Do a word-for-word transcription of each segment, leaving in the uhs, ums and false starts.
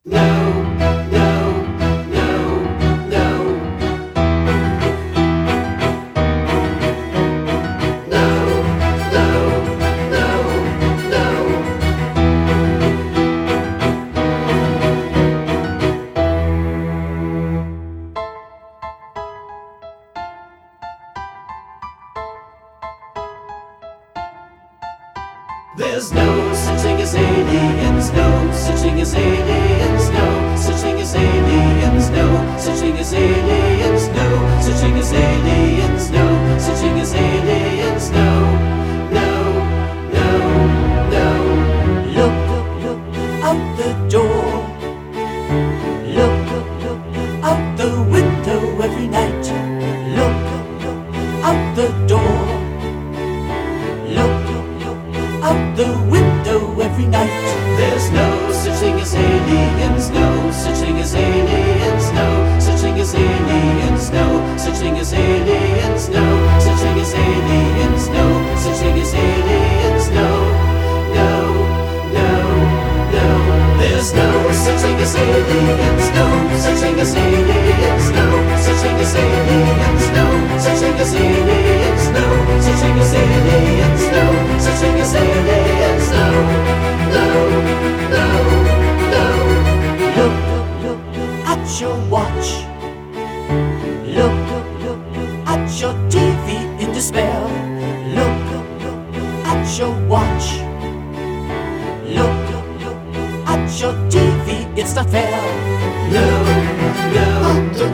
No, no, no, no. No, no, no, no. There's no such thing as aliens, no such thing as aliens, no such thing as aliens, no such thing as aliens, no such thing as aliens, no such thing as aliens, no, no, no, no. Look, look, look out the door. Look, look, look out the window every night. Look, look, look out the door. Look, look, look out the window every night. There's no such thing as aliens, no such thing as aliens, no such thing as aliens, no such thing as aliens, no such thing as aliens, no such thing as aliens, no, no, no, no. There's no such thing as aliens, no such thing as aliens, no such thing as aliens, no such thing as aliens, no such thing as aliens, no such thing as aliens, no, no, no, no. Look, look, look at your watch. Look, look, look at your T V in despair. Look, look, look at your watch. Look, look, look at your T V, it's not fair. No, no, no,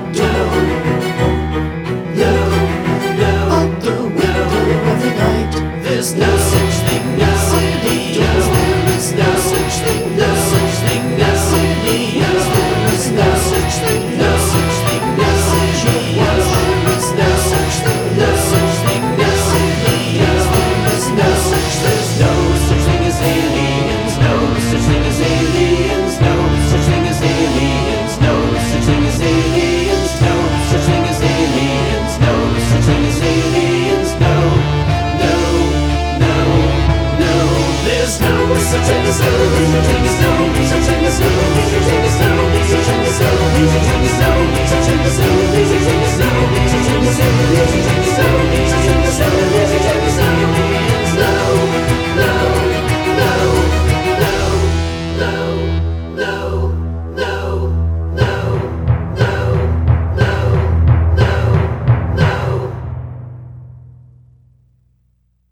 no, no, no, Every night. there's no such thing as aliens. There is no such thing, no such thing as aliens. There is no such thing, no such thing as aliens. There is no such thing, no such thing as aliens. There is no such, there's no such thing as aliens. No such thing as aliens. No such thing as aliens. No such thing as aliens. No such thing as aliens. No such thing as aliens. No, no, no, no. There's no such thing as aliens. No such thing as aliens. No such thing as aliens. No such thing as aliens. No such thing as aliens. No such thing as aliens. No such thing as aliens. No such thing as aliens.